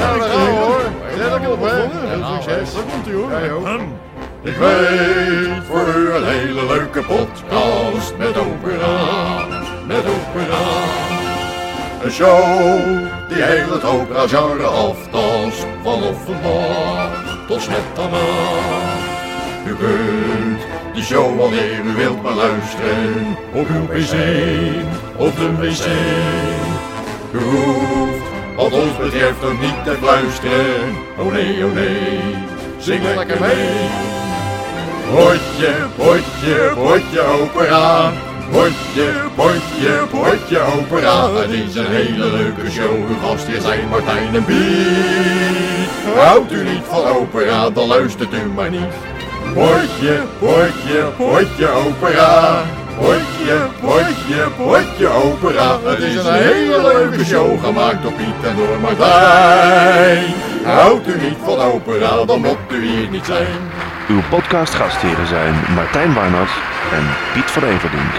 Ja, daar gaan we hoor. Let op, hè. Heel succes. Daar komt ie hoor. Ja, joh. Ik weet voor u een hele leuke podcast met opera. Met opera. Een show die heel het opera-genre aftast. Van Offenbach tot Smetana. U kunt de show wanneer u wilt maar luisteren. Op uw pc, op de wc. U hoeft wat ons betreft ook niet te fluisteren. Oh nee, zing lekker mee. Potje opera. Potje opera. Het is een hele leuke show. Uw gastheer zijn Martijn en Piet. Houdt u niet van opera, dan luistert u maar niet. Potje opera. Potje opera. Het is een hele leuke show gemaakt door Piet en door Martijn. Houdt u niet van opera, dan moet u hier niet zijn. Uw podcastgastheren zijn Martijn Warnert en Piet van Everdink.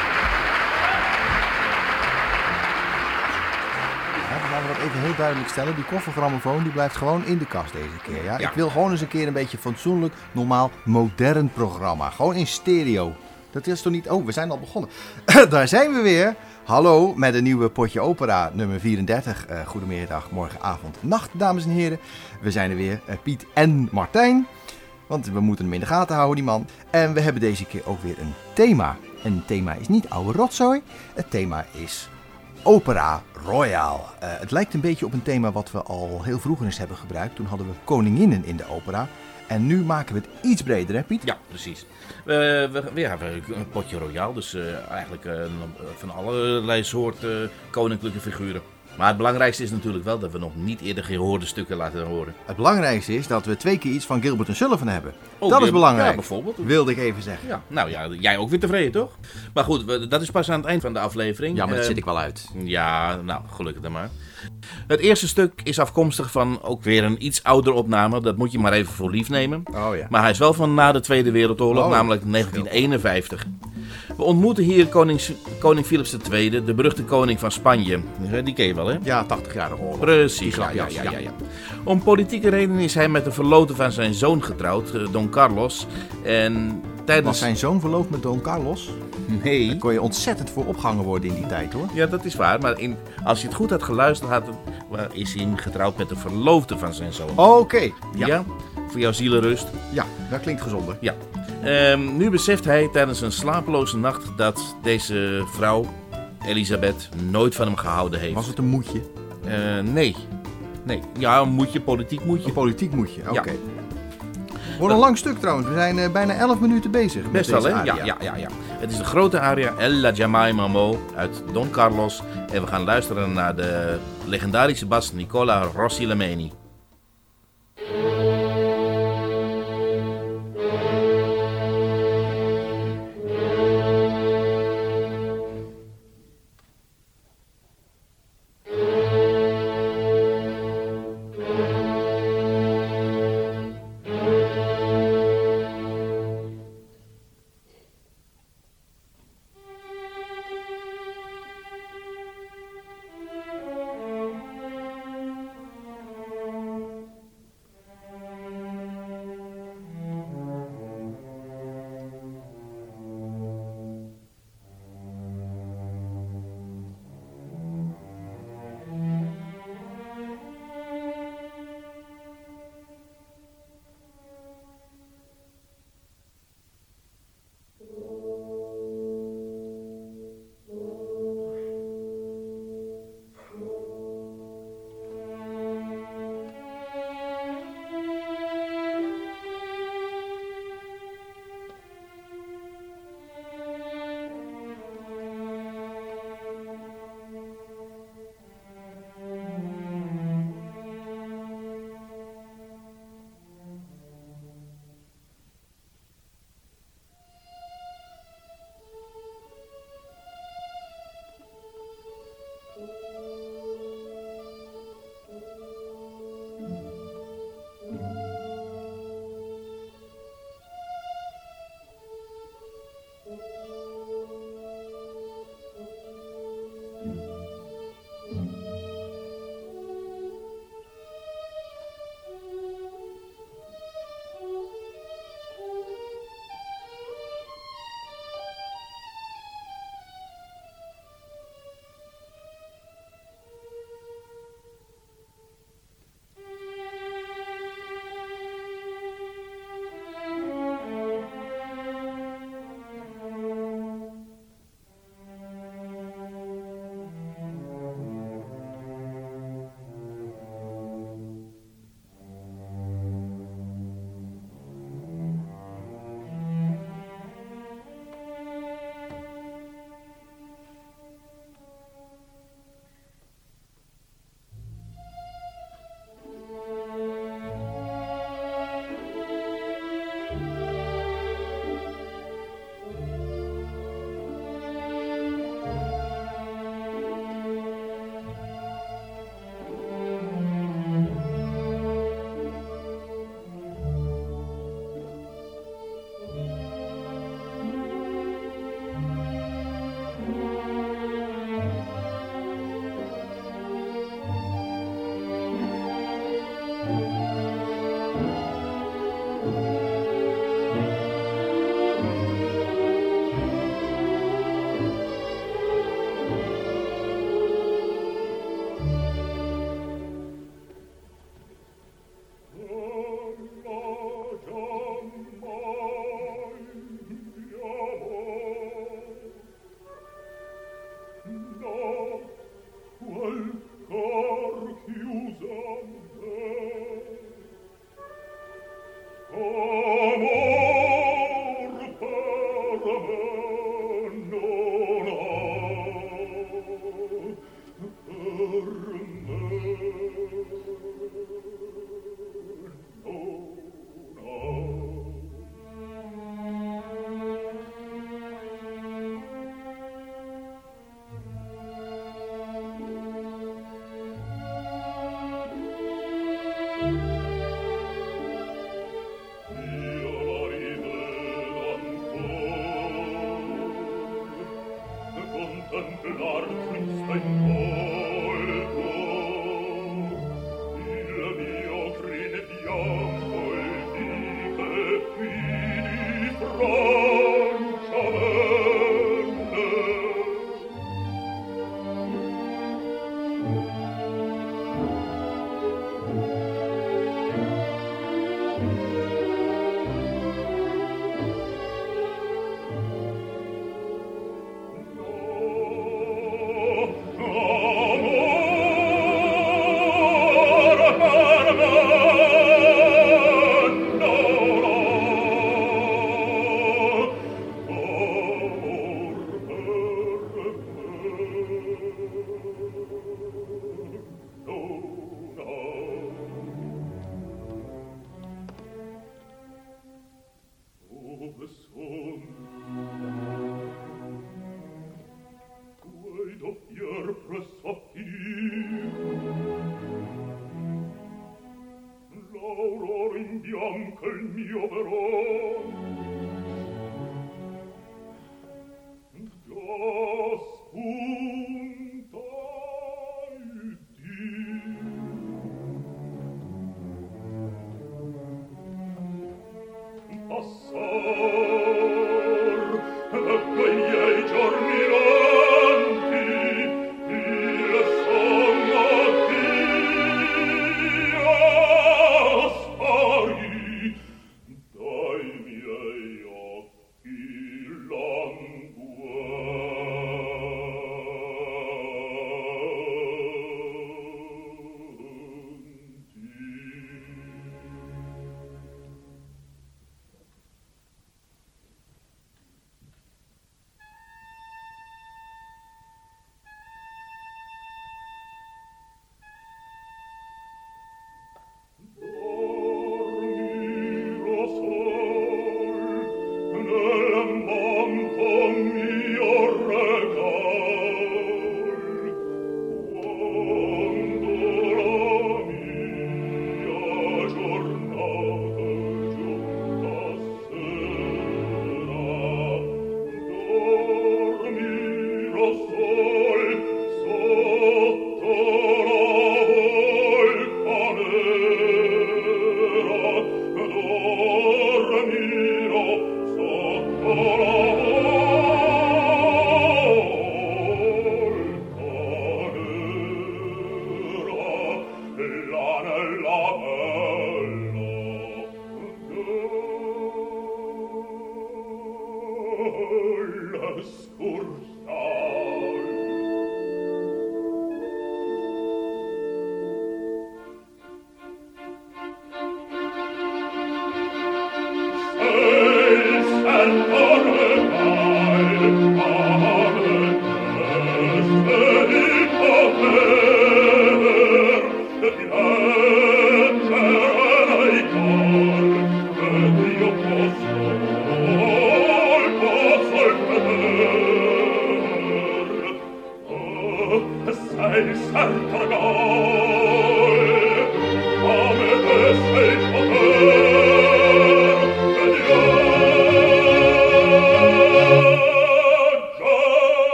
Even heel duidelijk stellen, die koffergrammofoon die blijft gewoon in de kast deze keer. Ja? Ja. Ik wil gewoon eens een keer een beetje fatsoenlijk, normaal, modern programma. Gewoon in stereo. Dat is toch niet... Oh, we zijn al begonnen. Daar zijn we weer. Hallo, met een nieuwe Potje Opera, nummer 34. Goedemiddag, morgenavond, nacht, dames en heren. We zijn er weer, Piet en Martijn. Want we moeten hem in de gaten houden, die man. En we hebben deze keer ook weer een thema. En het thema is niet oude rotzooi. Het thema is... Opera Royale. Het lijkt een beetje op een thema wat we al heel vroeger eens hebben gebruikt. Toen hadden we koninginnen in de opera. En nu maken we het iets breder, hè Piet? Ja, precies. We hebben een potje royaal, dus eigenlijk van allerlei soorten koninklijke figuren. Maar het belangrijkste is natuurlijk wel dat we nog niet eerder gehoorde stukken laten horen. Het belangrijkste is dat we 2 keer iets van Gilbert en Sullivan hebben. Oh, dat is belangrijk. Ja, bijvoorbeeld. Wilde ik even zeggen. Ja, nou ja, jij ook weer tevreden, toch? Maar goed, dat is pas aan het eind van de aflevering. Ja, maar dat zit ik wel uit. Ja, nou, gelukkig dan maar. Het eerste stuk is afkomstig van ook weer een iets oudere opname. Dat moet je maar even voor lief nemen. Oh ja. Maar hij is wel van na de Tweede Wereldoorlog, namelijk 1951. We ontmoeten hier koning Philips II, de beruchte koning van Spanje. Die ken je wel, hè? Ja, 80-jarige oorlog. Precies, ja. Om politieke redenen is hij met de verloten van zijn zoon getrouwd, Don Carlos. En tijdens... Was zijn zoon verloofd met Don Carlos? Nee. Daar kon je ontzettend voor opgehangen worden in die tijd, hoor. Ja, dat is waar. Maar als je het goed had geluisterd, is hij getrouwd met de verloofde van zijn zoon. Oké. Ja? Voor jouw zielenrust. Ja, dat klinkt gezonder. Ja. Nu beseft hij tijdens een slapeloze nacht dat deze vrouw, Elisabeth, nooit van hem gehouden heeft. Was het een moedje? Nee. Ja, een moedje, politiek moedje. Een politiek moedje, oké. Ja. Wordt een lang stuk trouwens. We zijn bijna 11 minuten bezig. Best wel, hè? Ja. Het is de grote aria El La Jamaima Mo uit Don Carlos. En we gaan luisteren naar de legendarische bas Nicola Rossi Lameni.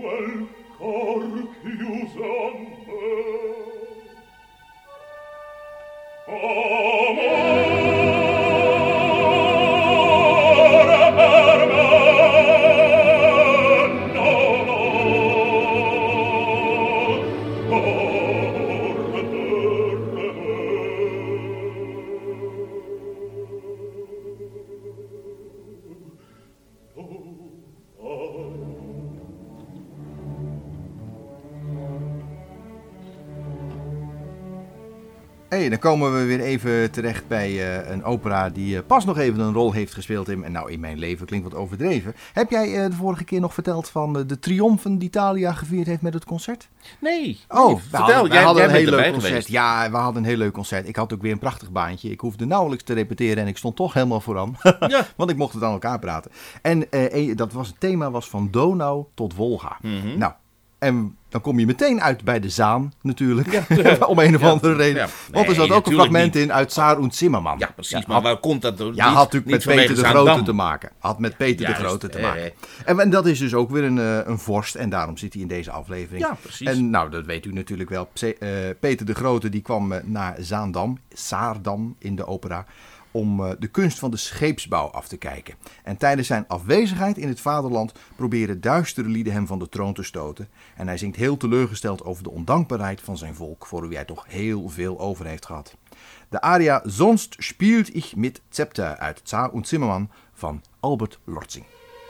Hey, dan komen we weer even terecht bij een opera die pas nog even een rol heeft gespeeld in mijn leven. Klinkt wat overdreven. Heb jij de vorige keer nog verteld van de triomfen die Thalia gevierd heeft met het concert? Nee. Vertel. Jij hadden een bent heel leuk erbij concert. geweest. Ja, we hadden een heel leuk concert. Ik had ook weer een prachtig baantje. Ik hoefde nauwelijks te repeteren en ik stond toch helemaal vooraan. Ja. Want ik mocht het aan elkaar praten. En het thema was van Donau tot Wolga. Mhm. Nou, en dan kom je meteen uit bij de Zaan natuurlijk. Ja. Om een of andere reden. Ja. Want er zat Nee, ook een natuurlijk fragment niet. in uit Tsaar und Zimmerman. Ja, precies. Maar waar komt dat door? Ja, had natuurlijk met Peter de Grote te maken. Had met Peter de Juist, Grote te maken. En dat is dus ook weer een vorst. En daarom zit hij in deze aflevering. Ja, precies. En nou, dat weet u natuurlijk wel. Peter de Grote die kwam naar Saardam in de opera. Om de kunst van de scheepsbouw af te kijken. En tijdens zijn afwezigheid in het vaderland proberen duistere lieden hem van de troon te stoten. En hij zingt heel teleurgesteld over de ondankbaarheid van zijn volk, voor wie hij toch heel veel over heeft gehad. De aria Sonst spielt ich mit Zepter uit Tsaar und Zimmerman van Albert Lortzing.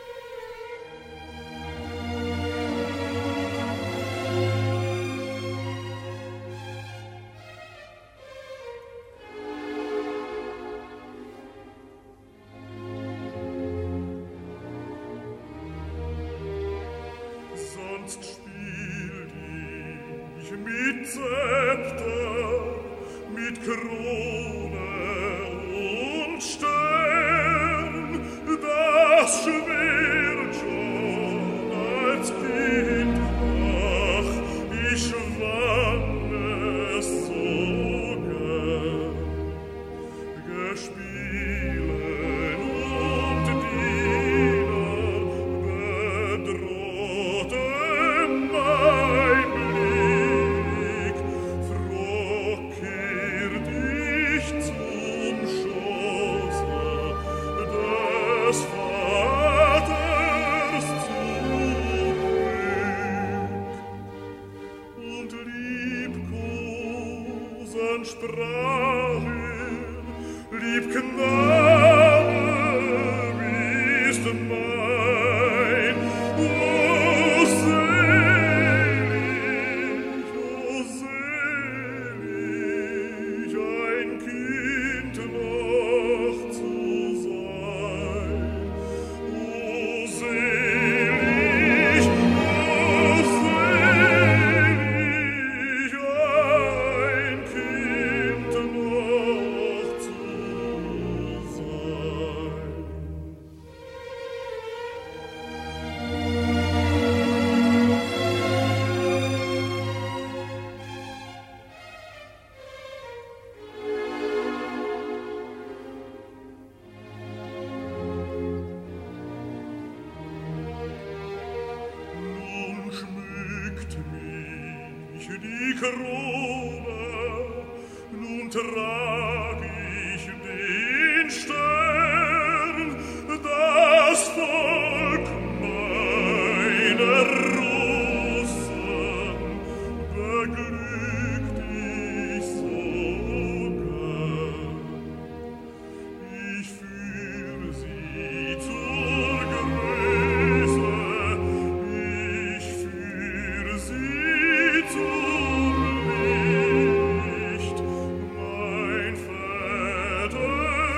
Sonst spiel ich mit Zepter, mit Krone und Stern, das schwert schon als Kind, ach, ich wann es so gern, gespielen und Diener bedrohte mein Blick, froh kehrt ich zum Schoße des Vaters zurück. Und liebkosend sprach lieb Knabe, bist mein, o selig, ein Kind noch zu sein. O selig, ein Kind noch zu sein. Nun schmückt mich die Krone, nun trag ich den Stern, das Volk meiner Russen beglückt ich so gern. Ich führ sie zur Größe, ich führ sie zum Licht, mein Vater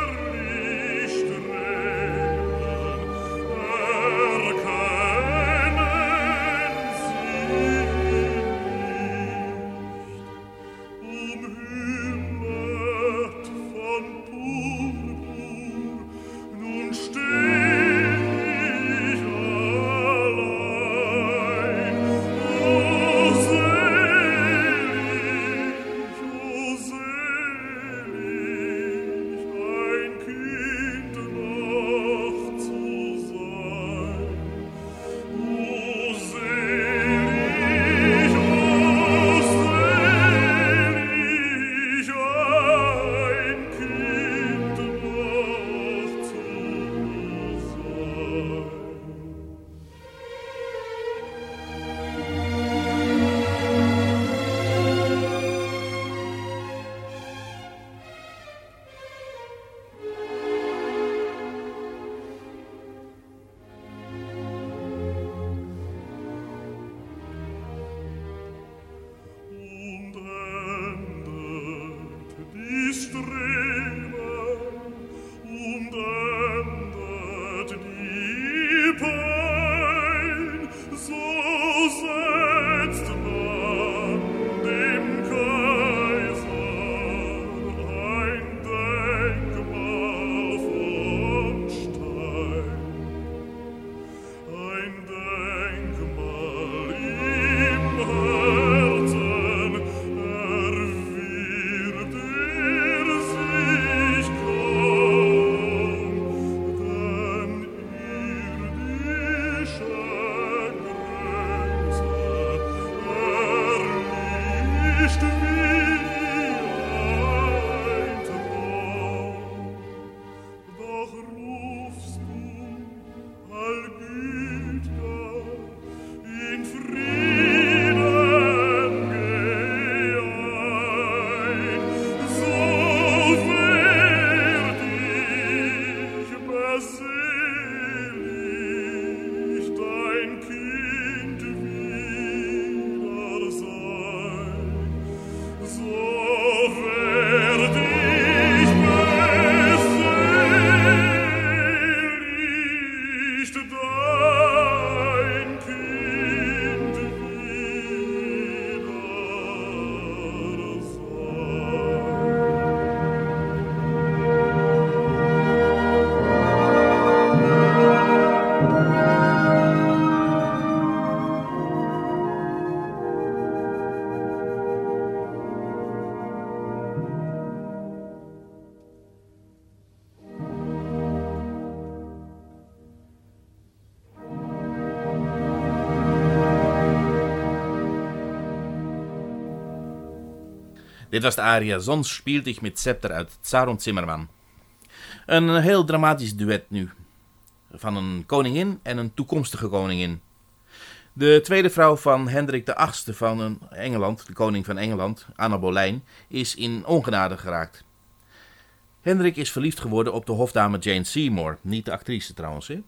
Dit was de aria Sonst spielt ich mit Zepter uit Tsar und Zimmermann. Een heel dramatisch duet nu. Van een koningin en een toekomstige koningin. De tweede vrouw van Hendrik VIII van Engeland, de koning van Engeland, Anna Boleyn, is in ongenade geraakt. Hendrik is verliefd geworden op de hofdame Jane Seymour, niet de actrice trouwens. Hè?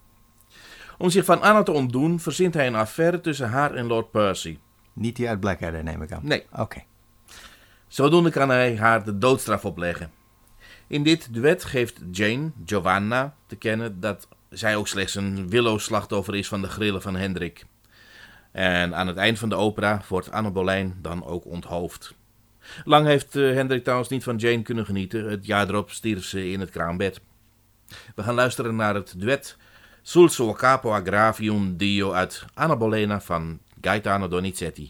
Om zich van Anna te ontdoen verzint hij een affaire tussen haar en Lord Percy. Niet die uit Blackadder, neem ik aan. Nee. Oké. Zodoende kan hij haar de doodstraf opleggen. In dit duet geeft Jane, Giovanna, te kennen dat zij ook slechts een willoos slachtoffer is van de grillen van Hendrik. En aan het eind van de opera wordt Anna Boleyn dan ook onthoofd. Lang heeft Hendrik trouwens niet van Jane kunnen genieten. Het jaar erop stierf ze in het kraambed. We gaan luisteren naar het duet Sul suo capo aggravium Dio uit Anna Bolena van Gaetano Donizetti.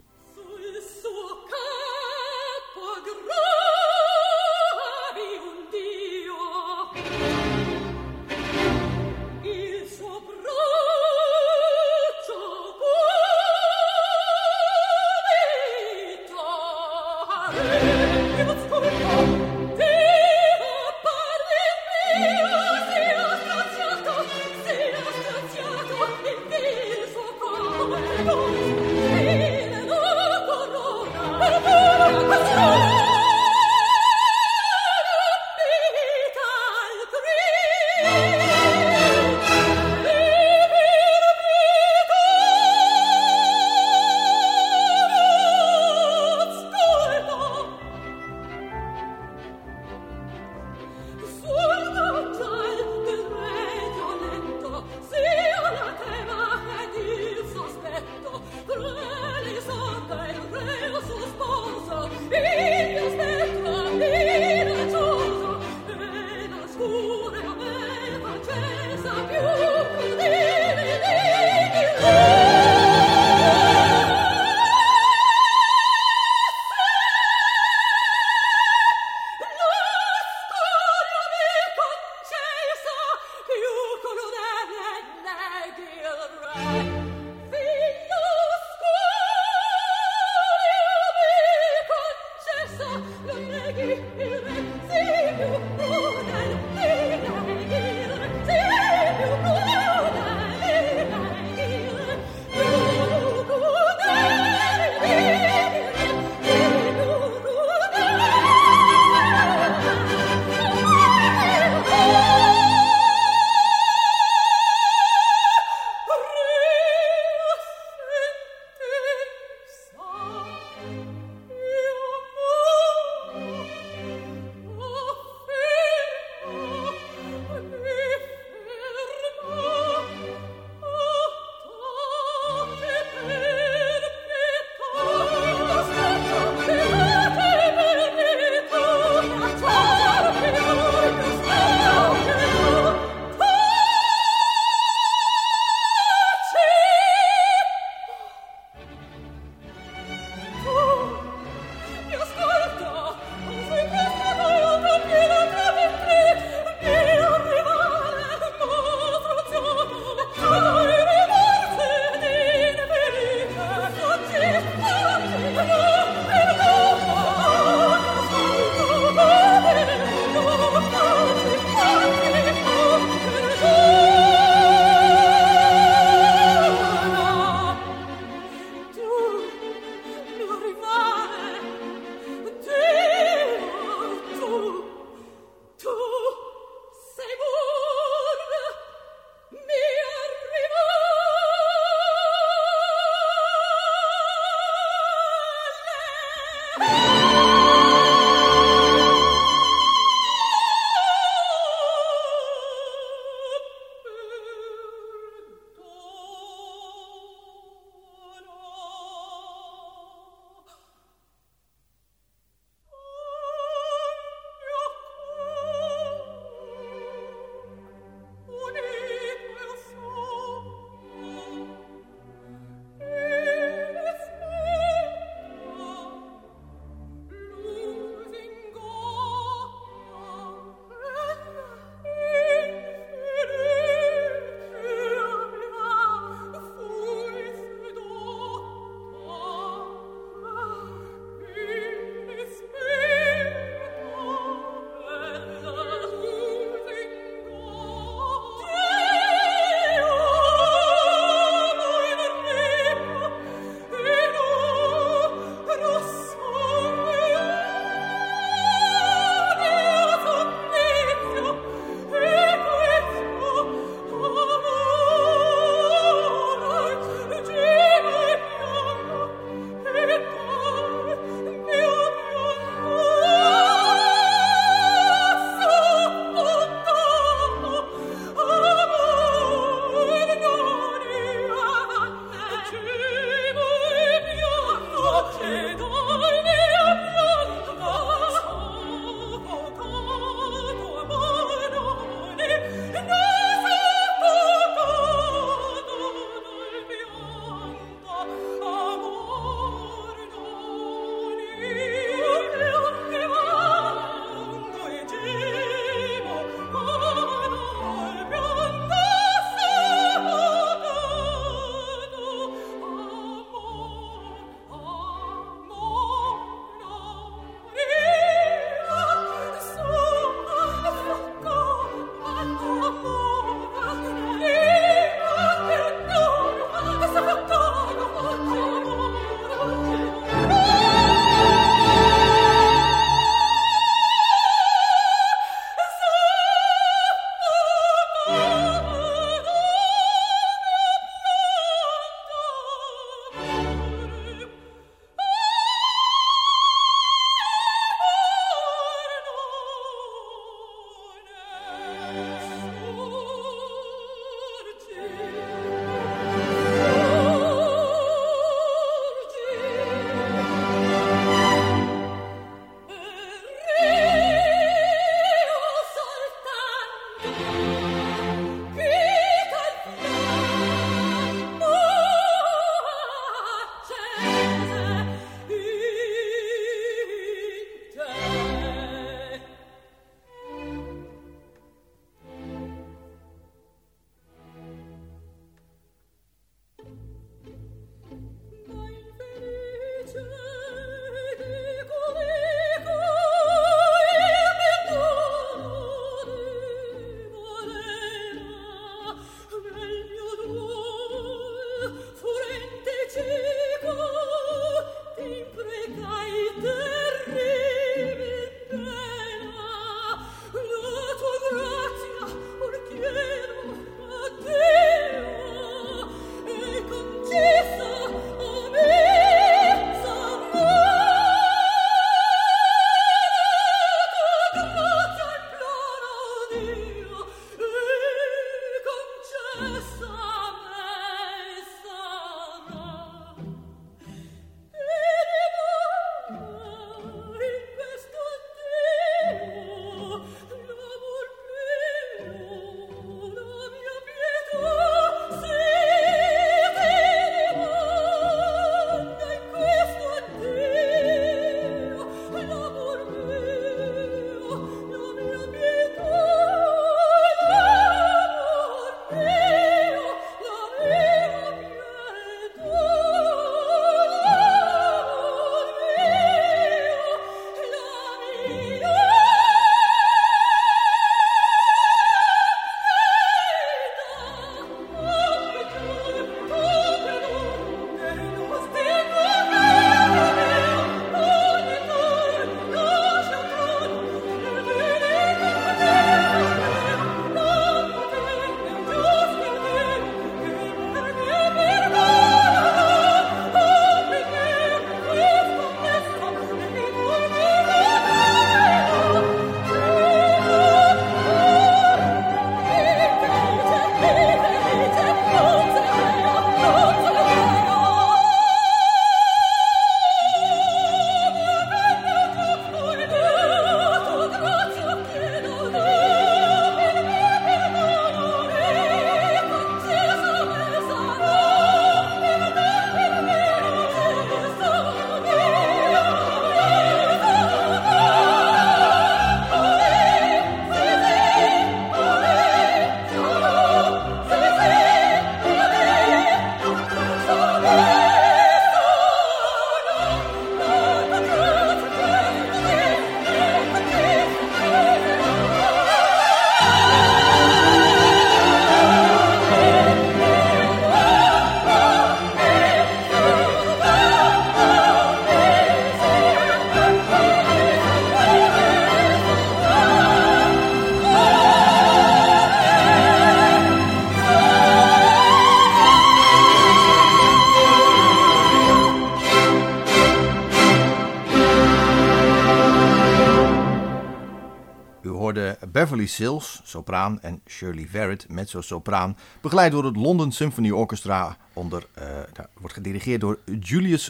Beverly Sills, sopraan, en Shirley Verrett, mezzo-sopraan, begeleid door het London Symphony Orchestra, wordt gedirigeerd door Julius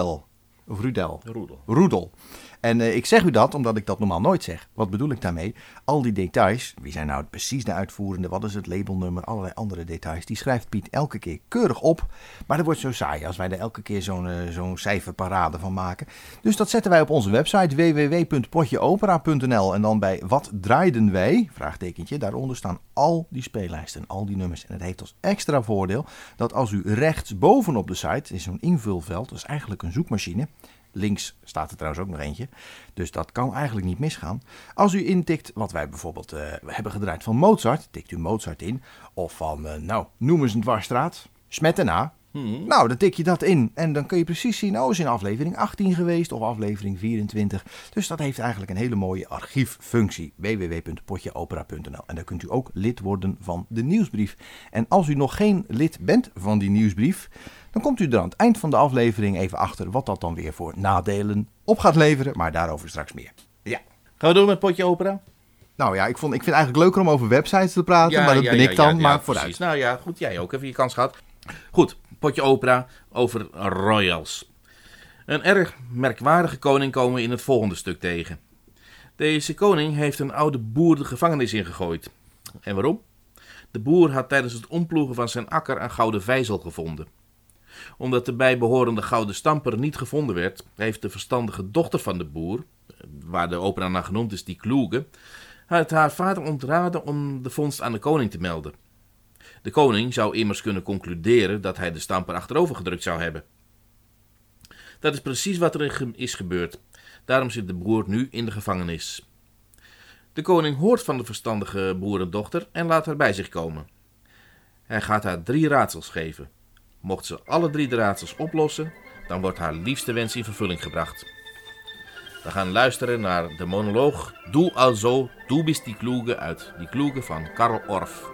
Rudel. En ik zeg u dat omdat ik dat normaal nooit zeg. Wat bedoel ik daarmee? Al die details, wie zijn nou precies de uitvoerende, wat is het labelnummer, allerlei andere details, die schrijft Piet elke keer keurig op. Maar dat wordt zo saai als wij er elke keer zo'n cijferparade van maken. Dus dat zetten wij op onze website www.potjeopera.nl en dan bij Wat draaiden wij? Vraagtekentje, daaronder staan al die speellijsten, al die nummers. En het heeft als extra voordeel dat als u rechts bovenop de site, is zo'n invulveld, dat is eigenlijk een zoekmachine. Links staat er trouwens ook nog eentje. Dus dat kan eigenlijk niet misgaan. Als u intikt wat wij bijvoorbeeld hebben gedraaid van Mozart. Tikt u Mozart in. Of van, noem eens een dwarsstraat. Smetana. Nou, dan tik je dat in. En dan kun je precies zien, is in aflevering 18 geweest. Of aflevering 24. Dus dat heeft eigenlijk een hele mooie archieffunctie. www.potjeopera.nl. En daar kunt u ook lid worden van de nieuwsbrief. En als u nog geen lid bent van die nieuwsbrief, dan komt u er aan het eind van de aflevering even achter wat dat dan weer voor nadelen op gaat leveren. Maar daarover straks meer. Ja. Gaan we door met Potje Opera? Nou ja, ik vind het eigenlijk leuker om over websites te praten, maar dat ben ik dan, maar vooruit. Precies. Nou ja, goed, jij ook even je kans gehad. Goed, Potje Opera over royals. Een erg merkwaardige koning komen we in het volgende stuk tegen. Deze koning heeft een oude boer de gevangenis ingegooid. En waarom? De boer had tijdens het omploegen van zijn akker een gouden vijzel gevonden. Omdat de bijbehorende gouden stamper niet gevonden werd, heeft de verstandige dochter van de boer, waar de opera naar genoemd is, die Kluge, had haar vader ontraden om de vondst aan de koning te melden. De koning zou immers kunnen concluderen dat hij de stamper achterover gedrukt zou hebben. Dat is precies wat er is gebeurd. Daarom zit de boer nu in de gevangenis. De koning hoort van de verstandige boerendochter en laat haar bij zich komen. Hij gaat haar 3 raadsels geven. Mocht ze alle 3 de raadsels oplossen, dan wordt haar liefste wens in vervulling gebracht. We gaan luisteren naar de monoloog Du also, du bist die Kluge uit Die Kluge van Karl Orff.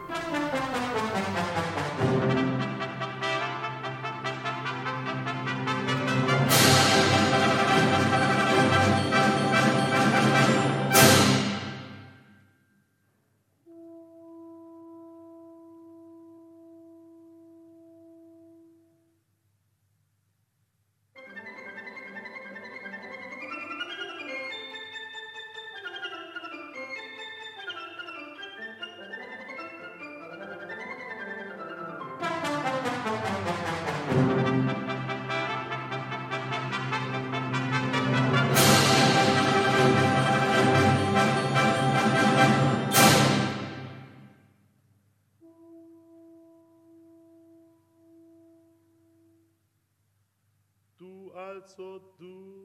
Also du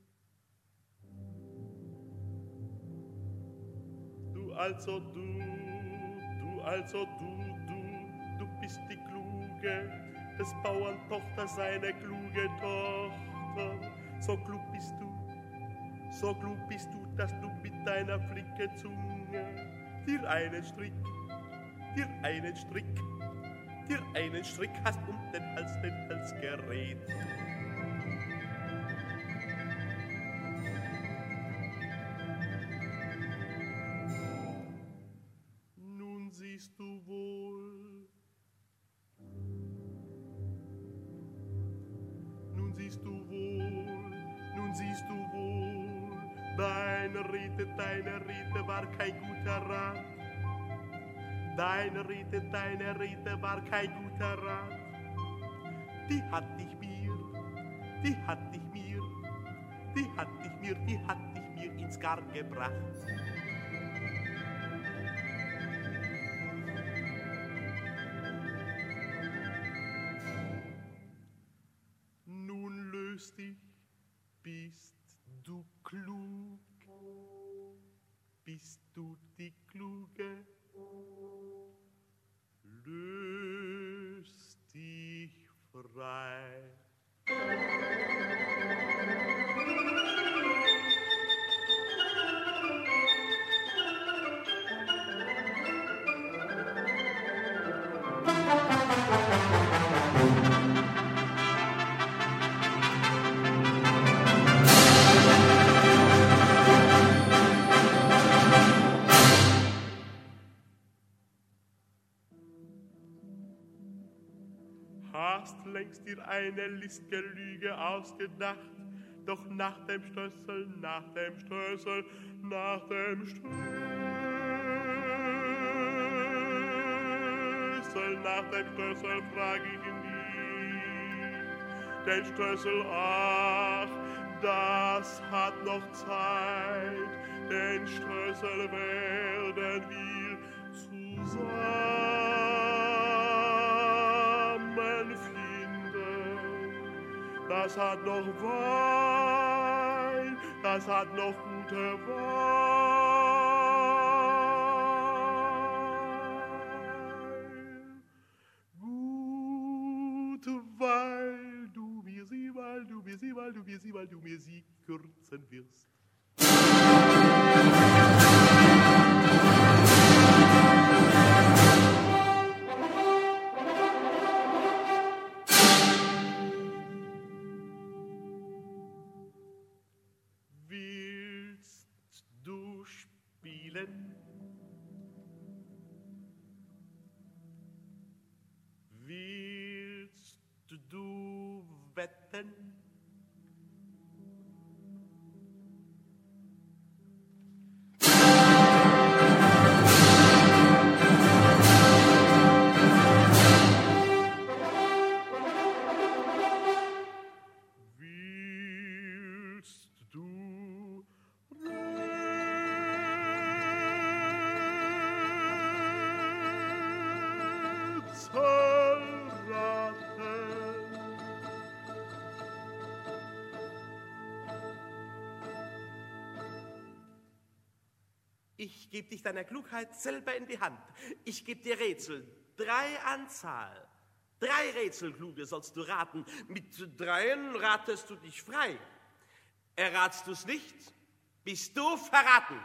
bist die Kluge, des Bauern Tochter, seine kluge Tochter. So klug bist du, dass du mit deiner flinken Zunge dir einen Strick hast den Hals gerät. Nun siehst du wohl, deine Rede war kein guter Rat. Deine Rede war kein guter Rat. Die hat dich mir ins Garn gebracht. Nun löst dich, bist du klug, bist du die Kluge, löst dich frei. hast längst dir eine listige Lüge ausgedacht. Doch nach dem Schlüssel, nach dem Schlüssel, nach dem Schlüssel, nach dem Schlüssel frag ich ihn nicht. Den Schlüssel, ach, das hat noch Zeit. Den Schlüssel werden wir zusammenfinden. Das hat noch Wein, das hat noch gute Wein. Gut, weil du mir sie, weil du mir sie, weil du mir sie, weil du mir sie kürzen wirst. Willst du spielen? Willst du wetten? Ich gebe dich deiner Klugheit selber in die Hand. Ich gebe dir Rätsel, 3 Anzahl. 3 Rätselkluge sollst du raten. Mit 3 ratest du dich frei. Erratst du's nicht, bist du verraten.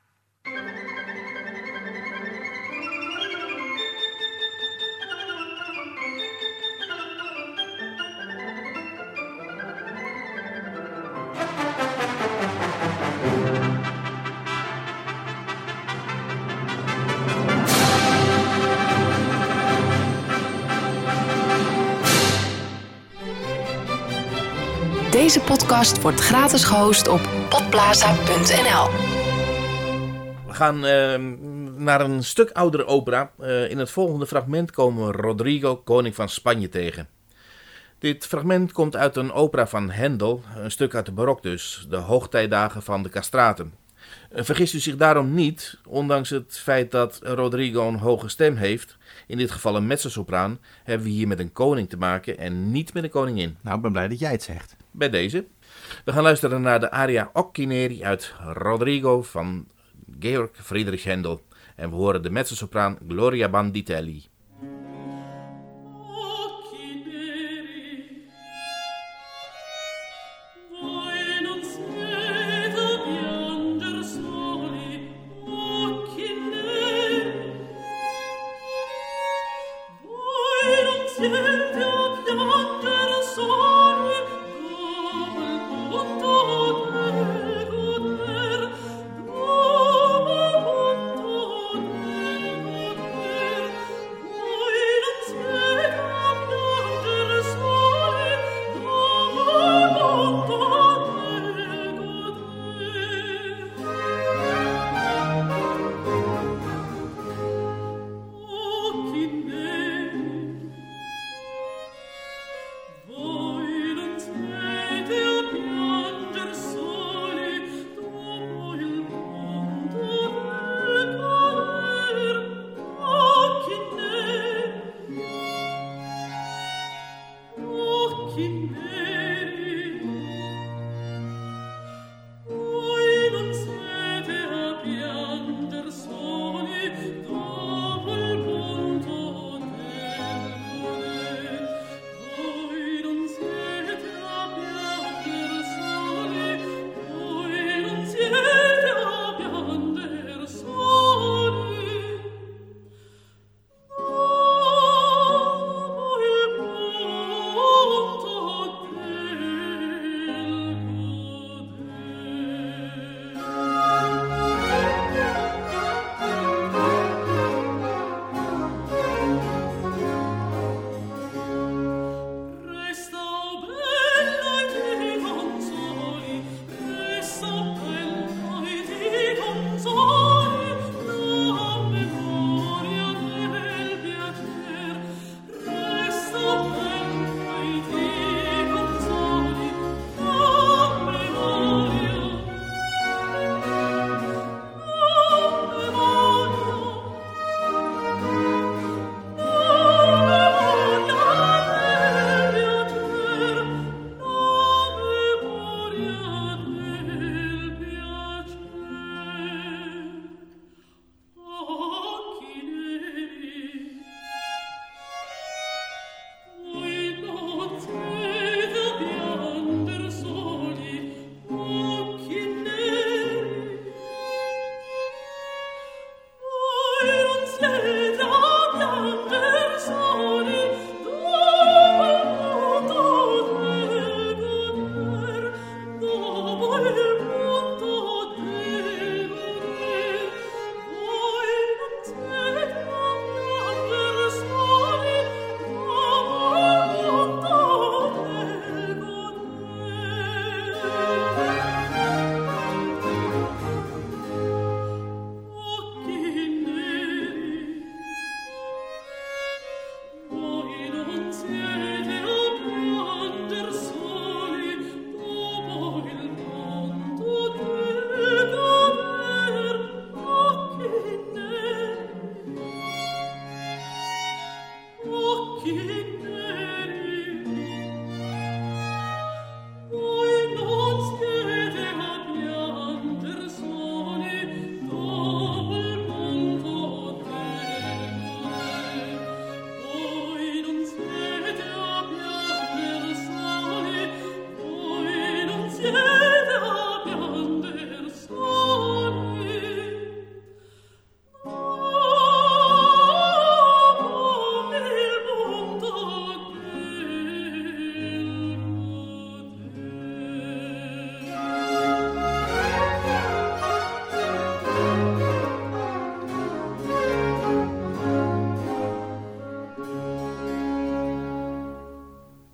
Deze podcast wordt gratis gehost op podplaza.nl. We gaan naar een stuk oudere opera. In het volgende fragment komen we Rodrigo, koning van Spanje, tegen. Dit fragment komt uit een opera van Händel, een stuk uit de barok dus, de hoogtijdagen van de castraten. Vergist u zich daarom niet, ondanks het feit dat Rodrigo een hoge stem heeft, in dit geval een mezzosopraan, hebben we hier met een koning te maken en niet met een koningin. Nou, ik ben blij dat jij het zegt. Bij deze. We gaan luisteren naar de aria Occhi Neri uit Rodrigo van Georg Friedrich Händel. En we horen de mezzosopraan Gloria Banditelli.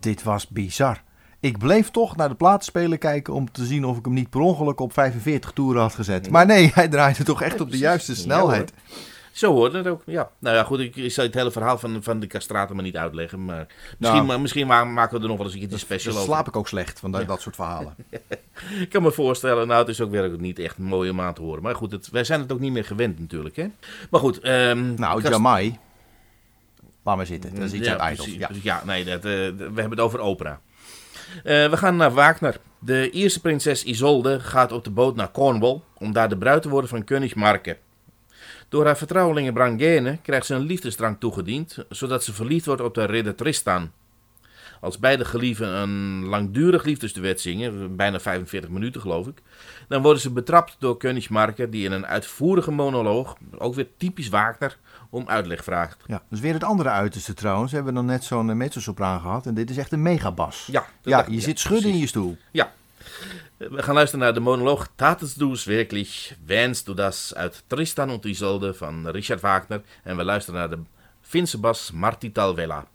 Dit was bizar. Ik bleef toch naar de platenspeler kijken om te zien of ik hem niet per ongeluk op 45 toeren had gezet. Maar nee, hij draaide toch echt op de juiste snelheid. Ja, zo hoort het ook, ja. Nou ja, goed, ik zal het hele verhaal van de castraten maar niet uitleggen. Maar misschien maken we er nog wel eens een keer een special over. Slaap ik ook slecht van dat soort verhalen. Ik kan me voorstellen, het is ook werkelijk niet echt mooi om aan te horen. Maar goed, wij zijn het ook niet meer gewend natuurlijk, hè. Maar goed. Jamai. Laat maar zitten, dat is iets uit Idols. We hebben het over opera. We gaan naar Wagner. De Ierse prinses Isolde gaat op de boot naar Cornwall om daar de bruid te worden van koning Marke. Door haar vertrouwelinge Brangäne krijgt ze een liefdesdrang toegediend, zodat ze verliefd wordt op de ridder Tristan. Als beide gelieven een langdurig liefdesduet zingen, bijna 45 minuten geloof ik, dan worden ze betrapt door koning Marke die in een uitvoerige monoloog, ook weer typisch Wagner, om uitleg vraagt. Ja, dus weer het andere uiterste trouwens. We hebben dan net zo'n mezzosopraan gehad en dit is echt een megabas. Je zit schudden in je stoel. Ja. We gaan luisteren naar de monoloog Tatest du's wirklich, wennst du das uit Tristan und Isolde van Richard Wagner. En we luisteren naar de Finse bas Martti Talvela.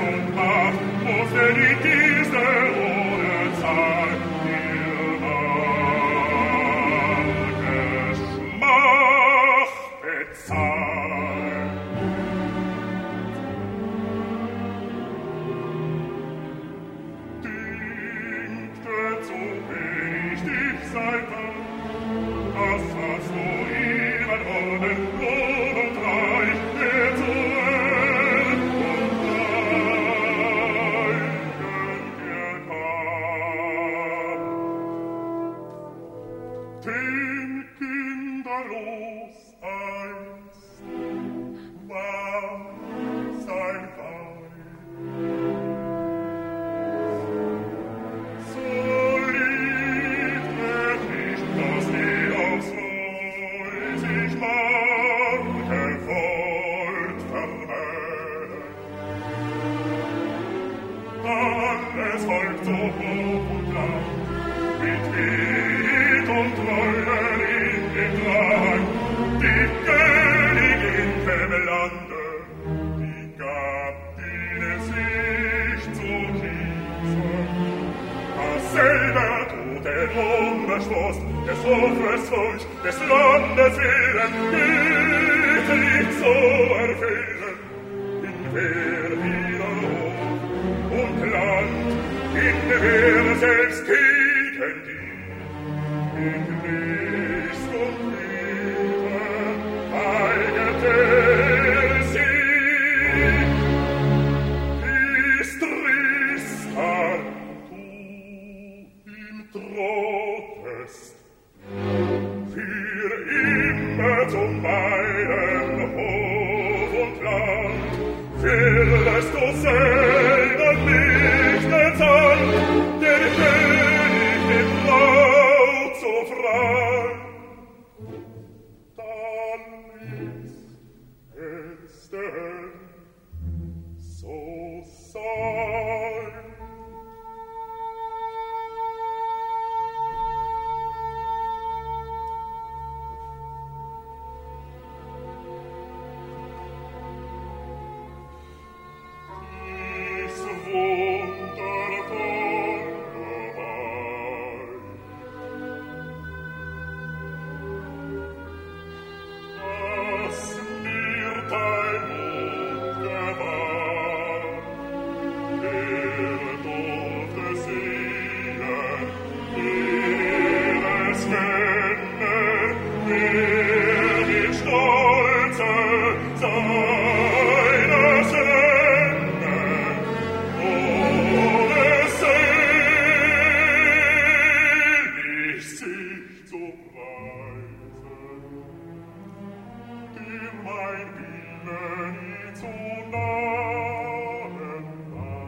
und Macht muss er die diese ohne Zahl ihr Geschmack bezahlen. Dinkte zu wenig dich sei Dank, das hast du ihren Orden Lohn und Reich der zu Welt und Reichen dir kam. Den kinderlos einst war sein Weib. So liebt nicht, dass die aufs Neu sich manche Wort vermählen. Alles folgt so hoch und lang, mit Lied und Treue in den Drang. Die Königin im Lande, die gab ihnen sich zu kiezen. Dasselbe tut den Umbeschluss des Hofes Wunsch, des Landes Willen, gütlich zu erfüllen. In wer wieder Hof und Land, in wer selbst gegen die, in List und Liebe eignet sie. Ist Tristan, du ihm drohtest, für immer zum meinen Hof und Land, willst du selber nicht entsandt, der König den Braut so frei. Dann ist es denn so sein. Dies wundervolle was mir dein Mund gewahr, durfte sehen, es kenne, mit Stolze seines Rennen, ohne selig sich zu preisen, dem mein Wille nie zu nahen war,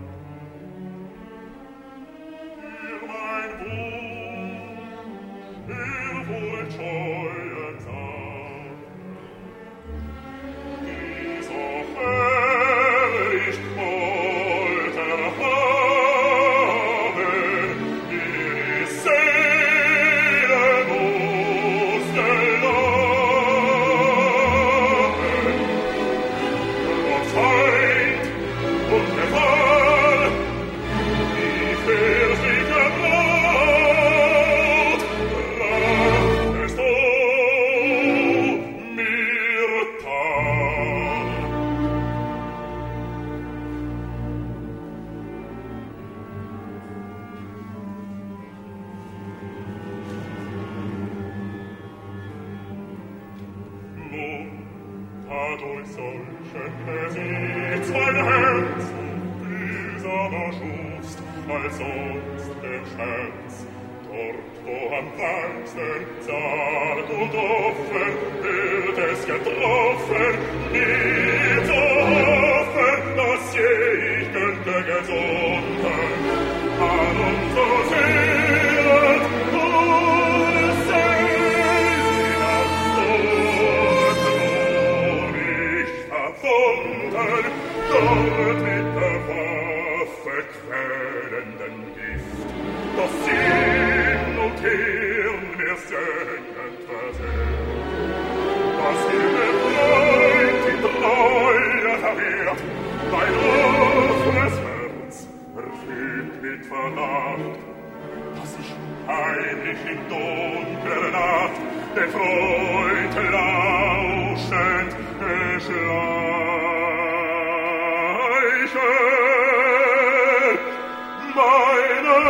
dir mein Wunsch, Ehrfurcht scheuen sah. Dies auch herrlich wollte haben, die Seele musste lachen. Trotz Feind und Gefahr, die fürstliche Braut, brachtest du mir Tal. Nun hat durch solchen Besitz mein Herz mühsamer schufst, als sonst den Scherz. Dort, wo am feinsten zart und offen wird es getroffen, nie zu hoffen, dass je ich könnte gesunden an unser Seelen ohne Seelen dort, wo ich verwunden, dort mit der Waffe quälenden Gift, das Sinn und Hirn mir sengend versehrt, was ihr Freund in Treue verwehrt, mein offenes Herz erfüllt mit Verdacht, dass ich heimlich in dunkler Nacht den Freund lauschend geschleiche. Meinen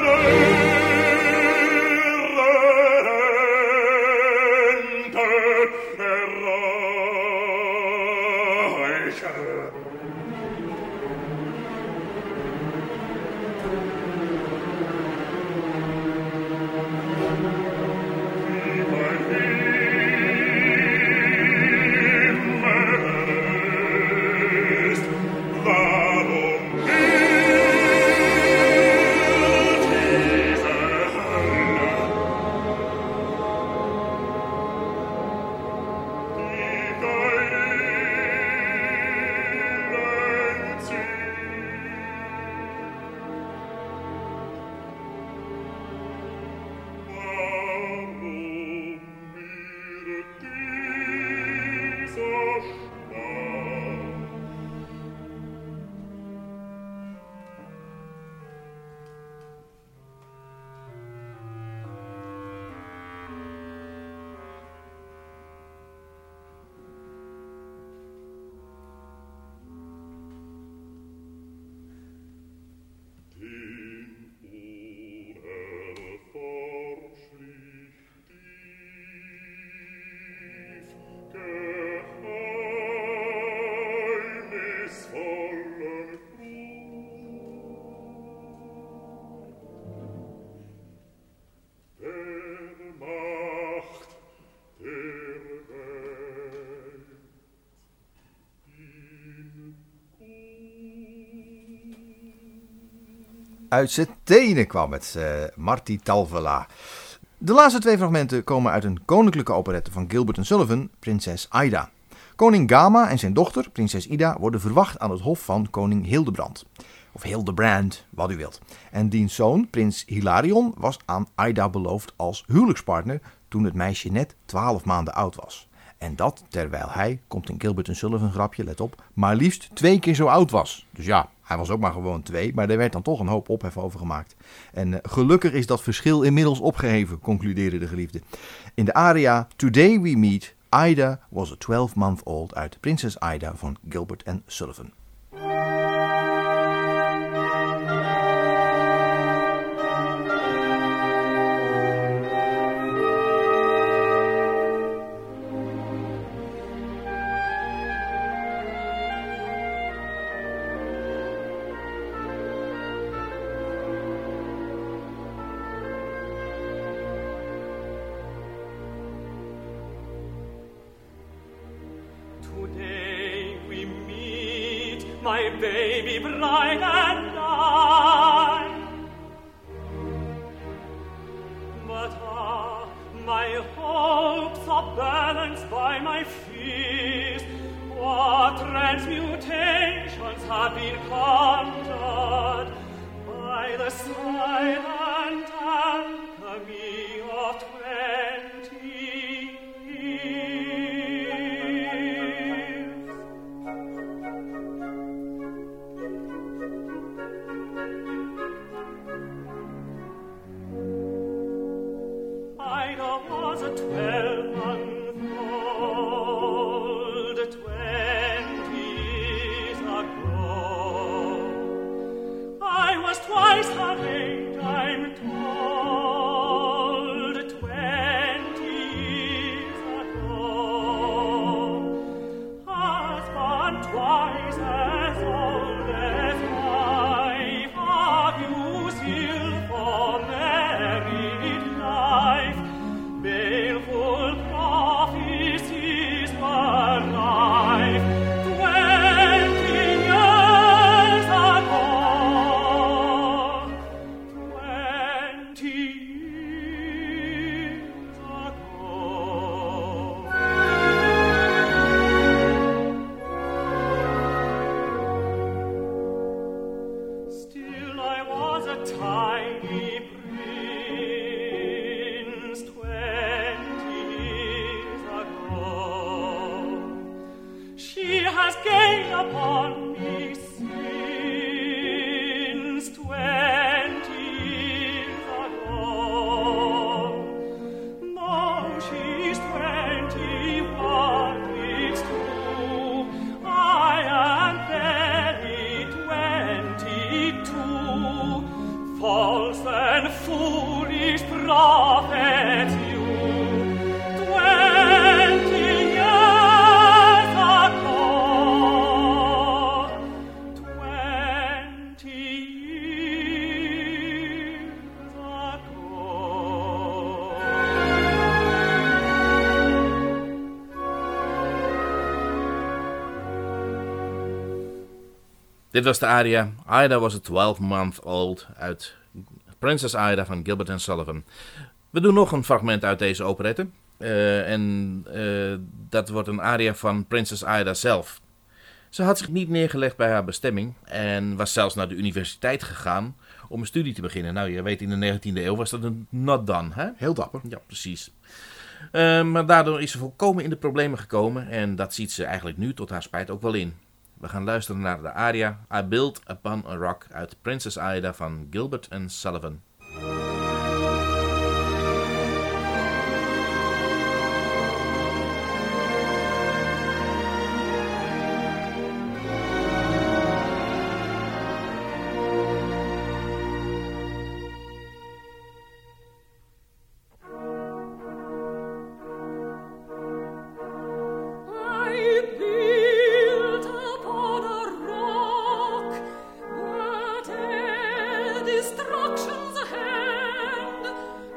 Uit zijn tenen kwam het, Marty Talvela. De laatste twee fragmenten komen uit een koninklijke operette van Gilbert & Sullivan, Prinses Aida. Koning Gama en zijn dochter, prinses Ida, worden verwacht aan het hof van koning Hildebrand. Of Hildebrand, wat u wilt. En diens zoon, prins Hilarion, was aan Aida beloofd als huwelijkspartner toen het meisje net 12 maanden oud was. En dat terwijl hij, komt een Gilbert & Sullivan grapje, let op, maar liefst 2 keer zo oud was. Dus ja, hij was ook maar gewoon 2, maar er werd dan toch een hoop ophef over gemaakt. En gelukkig is dat verschil inmiddels opgeheven, concludeerde de geliefde. In de aria Today We Meet, Ida was a 12-month-old uit Prinses Ida van Gilbert & Sullivan. My baby bride and I. But my hopes are balanced by my fears. What transmutations have been conjured by the silent alchemy of 20 years. Ida was a 12-month-old 20 years ago. I was twice her age, I'm told, 20 years ago. Husband twice as old as wife, argues ill for married life. Baleful Dit was de aria Ida was a 12-month-old uit Princess Ida van Gilbert and Sullivan. We doen nog een fragment uit deze operette. Dat wordt een aria van Princess Ida zelf. Ze had zich niet neergelegd bij haar bestemming en was zelfs naar de universiteit gegaan om een studie te beginnen. Nou, je weet, in de 19e eeuw was dat een not done, hè? Heel dapper. Ja, precies. Maar daardoor is ze volkomen in de problemen gekomen en dat ziet ze eigenlijk nu tot haar spijt ook wel in. We gaan luisteren naar de aria I Built Upon a Rock uit Princess Ida van Gilbert and Sullivan. Destructions ahead,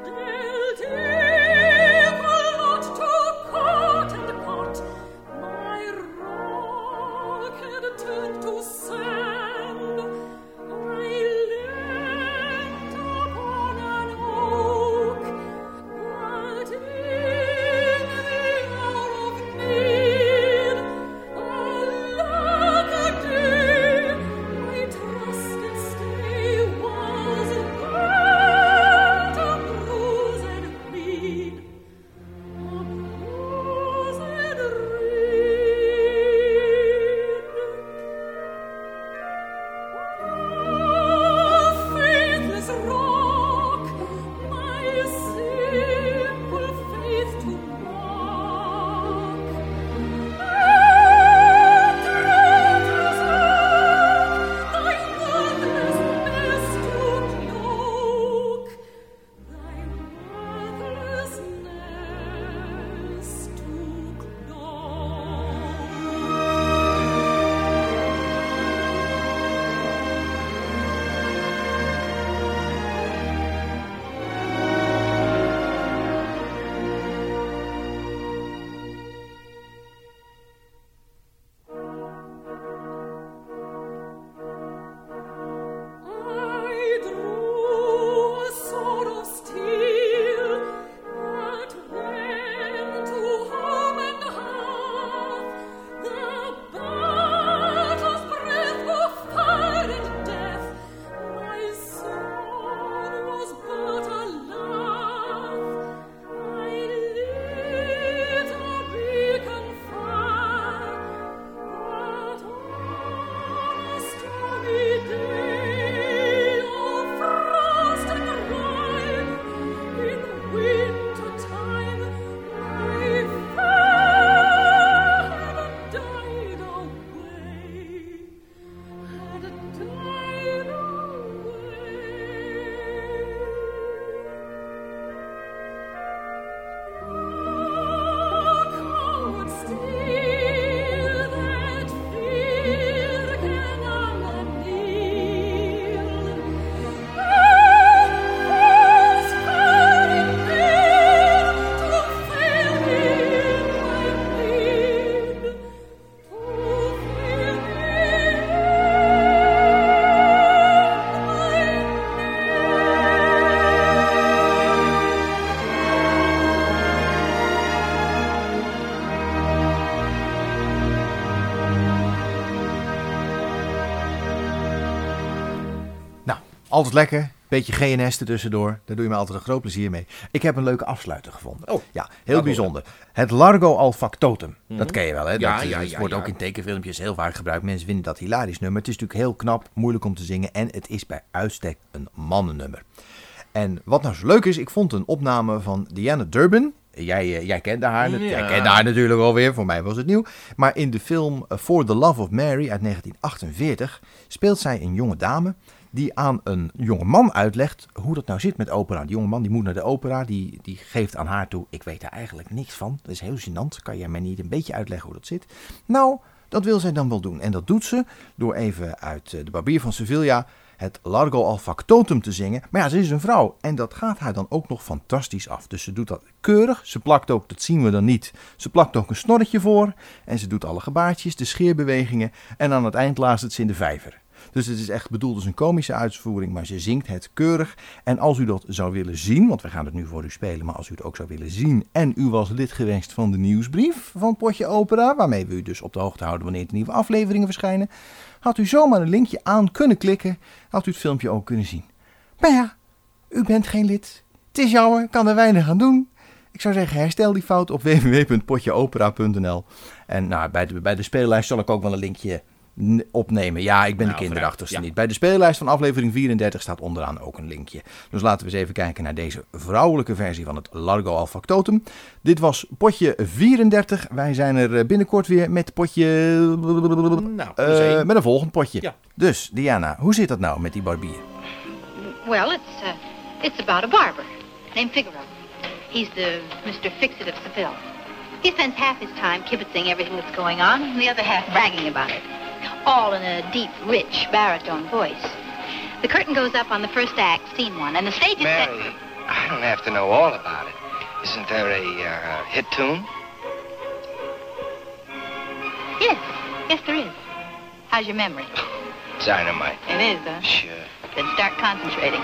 Altijd lekker. Beetje GNS ertussendoor. Daar doe je me altijd een groot plezier mee. Ik heb een leuke afsluiter gevonden. Oh, ja, heel bijzonder. Het Largo al Factotum. Dat ken je wel, hè? Ja, dat wordt ook in tekenfilmpjes heel vaak gebruikt. Mensen vinden dat hilarisch nummer. Het is natuurlijk heel knap, moeilijk om te zingen. En het is bij uitstek een mannennummer. En wat nou zo leuk is, ik vond een opname van Diana Durbin. Jij kende haar, jij kende haar natuurlijk alweer, voor mij was het nieuw. Maar in de film For the Love of Mary uit 1948 speelt zij een jonge dame die aan een jonge man uitlegt hoe dat nou zit met opera. Die jonge man die moet naar de opera, die geeft aan haar toe, ik weet daar eigenlijk niks van. Dat is heel gênant, kan jij mij niet een beetje uitleggen hoe dat zit? Nou, dat wil zij dan wel doen. En dat doet ze door even uit De Barbier van Sevilla het Largo al Factotum te zingen. Maar ja, ze is een vrouw en dat gaat haar dan ook nog fantastisch af. Dus ze doet dat keurig. Ze plakt ook, dat zien we dan niet, ze plakt ook een snorretje voor. En ze doet alle gebaartjes, de scheerbewegingen. En aan het eind laat het ze in de vijver. Dus het is echt bedoeld als een komische uitvoering, maar ze zingt het keurig. En als u dat zou willen zien, want we gaan het nu voor u spelen, maar als u het ook zou willen zien en u was lid geweest van de nieuwsbrief van Potje Opera, waarmee we u dus op de hoogte houden wanneer de nieuwe afleveringen verschijnen, had u zomaar een linkje aan kunnen klikken, had u het filmpje ook kunnen zien. Maar ja, u bent geen lid. Het is jammer, kan er weinig aan doen. Ik zou zeggen, herstel die fout op www.potjeopera.nl. En nou, bij de speellijst zal ik ook wel een linkje opnemen. Ja, ik ben de kinderachtigste niet. Bij de speellijst van aflevering 34 staat onderaan ook een linkje. Dus laten we eens even kijken naar deze vrouwelijke versie van het Largo al Factotum. Dit was potje 34. Wij zijn er binnenkort weer met potje... met een volgend potje. Ja. Dus, Diana, hoe zit dat nou met die barbier? Well, it's about a barber named Figaro. He's the Mr. Fix-It of Seville. He spends half his time kibitzing everything that's going on, and the other half bragging about it. All in a deep, rich, baritone voice. The curtain goes up on the first act, scene 1, and the stage is set... Mary, I don't have to know all about it. Isn't there a hit tune? Yes, there is. How's your memory? Dynamite. It is, huh? Sure. Then start concentrating.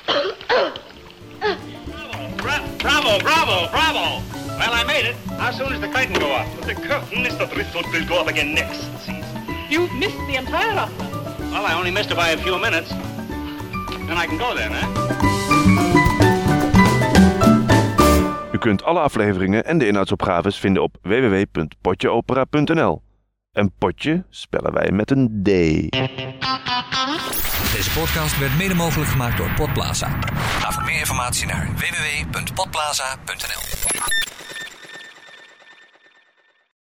Bravo! Well, I made it. How soon does the curtain go up? The curtain is the driftwood will go up again next season. You've missed the entire opera. Well, I only missed it by a few minutes. Then I can go then, eh? U kunt alle afleveringen en de inhoudsopgaves vinden op www.potjeopera.nl. En potje spellen wij met een D. Deze podcast werd mede mogelijk gemaakt door Podplaza. Ga voor meer informatie naar www.podplaza.nl.